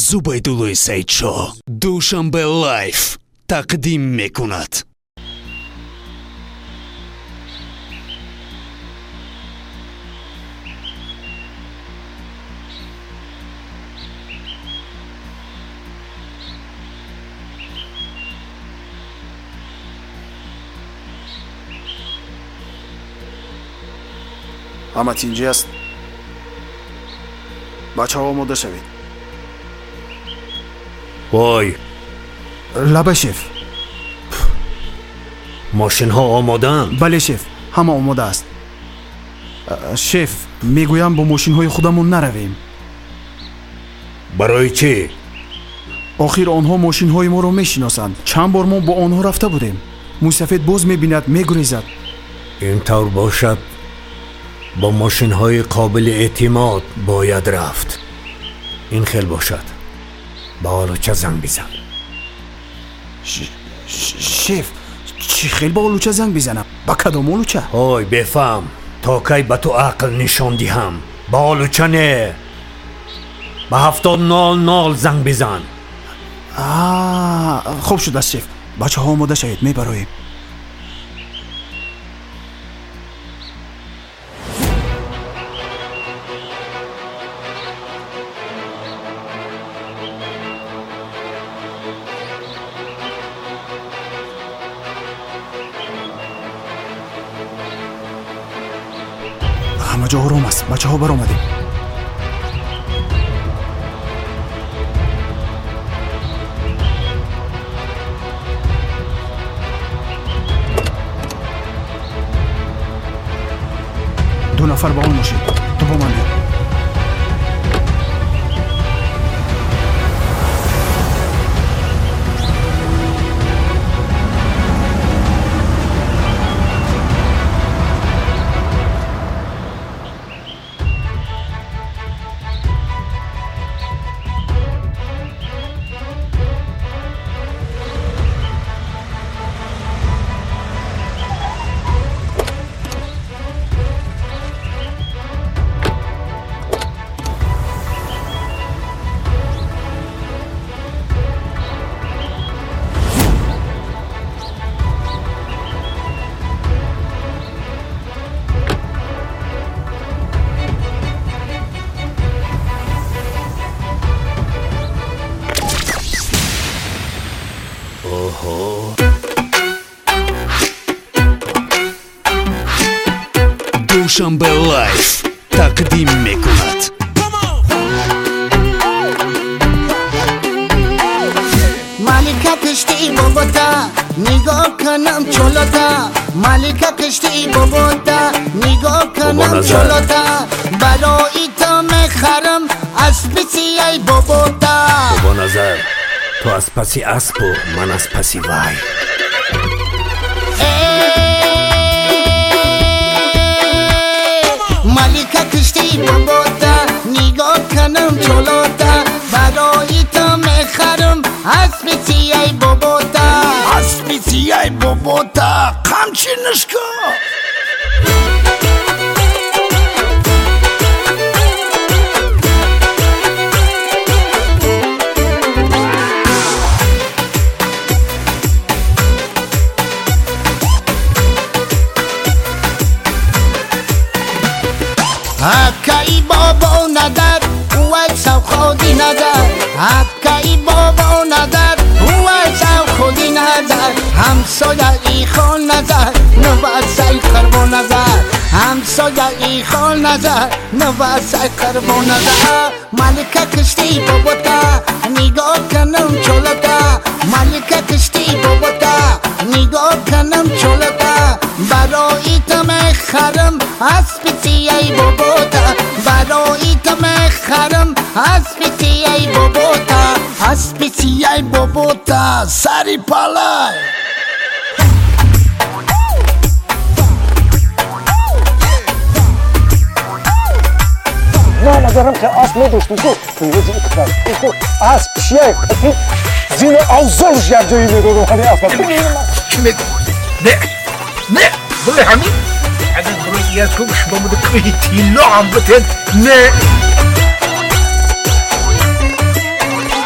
зубайдуллои саидшоҳ душанбе лайф тақдим мекунад. ҳама тинҷи аст. бачаҳо омода шавед. вой, лаба шеф. мошинҳо омодаанд? бале шеф, ҳама омода аст. шеф, мегӯям бо мошинҳои худамон наравем. барои чӣ? охир онҳо мошинҳои моро мешиносанд. чанд бор мо бо онҳо рафта будем. мӯйсафед боз мебинад, мегурезад. ин тавр бошад با ماشین‌های قابل اعتماد باید رفت. این خیل باشد. با آلوچه زنگ بزن. شف چی خیل با آلوچه زنگ بزنم؟ با کدام آلوچه؟ های بفهم تا کی به تو عقل نشان دهم. با آلوچه نه. با 7000 زنگ بزن. خوب شد است شف. بچه ها آماده شوید میبراییم. همه جا آرام است. بچه ها برآمدیم. دو نفر با اون ماشین. تو با من بیا. душанбе лайф тақдим мекунад. малика кишти бобота нигоҳ канам чолота малика кишти бобота нигоҳ канам чолота барои то мехарам аспи сияй бобота. бобо назар то аз паси аспу ман аз паси вай. малика кишти бобота нигоҳ канам чолота барои то мехарам аспи сияй бобота. аспи сияй бобота қамчинишко. акаи бобо надар уай савходи надар акаи бобо надар уай савходи надар ҳамсояи хол назар навбат сай қарбо назар ҳамсояи хол назар навбат сай қарбо назар. малика кишти бобота нигоҳ канам чолота малика кишти бобота нигоҳ канам чолота барои то мехарам аспи сияй бобота барои то мехарам аспи сияй бобота аспи сияй бобота сари палай. من ندارم که اسب نداشتیم تو روزی اکبر تو اسب چیه کتی زیر آوزارش گر جایی میرو همین اسب نه بله همین اگر بروی از خوبش بموده که تیلا هم بتید نه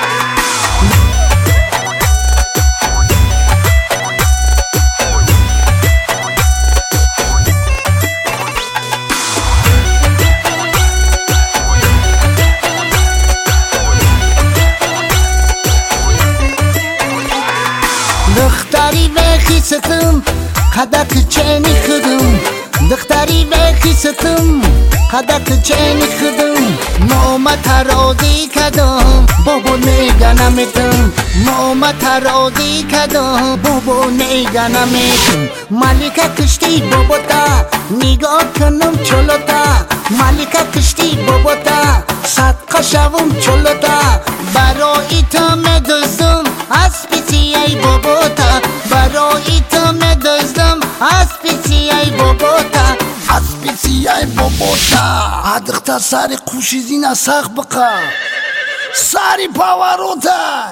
ستم قدک چنی خدم دختری بخی ستم قدک چنی خدم نومه ترازی کدم بابا نگنمتم نومه ترازی کدم بابا نگنمتم مالکه کشتی بابا تا نگاه کنم چلو تا مالکه کشتی بابا تا صدقه شوم چلو تا برای تو مدزدم اسپیتی ای بابا تا برای تو مدزدم اسپیتی ای بابا تا اسپیتی ای بابا تا ادختا ساری خوشیزینا ساق بقا ساری پاوروتا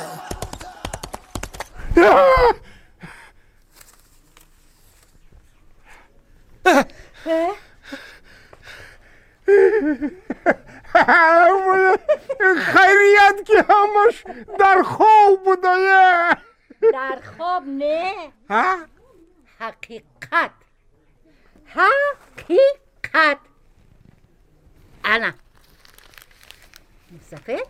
خیریت که همش در خواب بوده. در خواب نه، ها؟ حقیقت حقیقت. انا مصطفی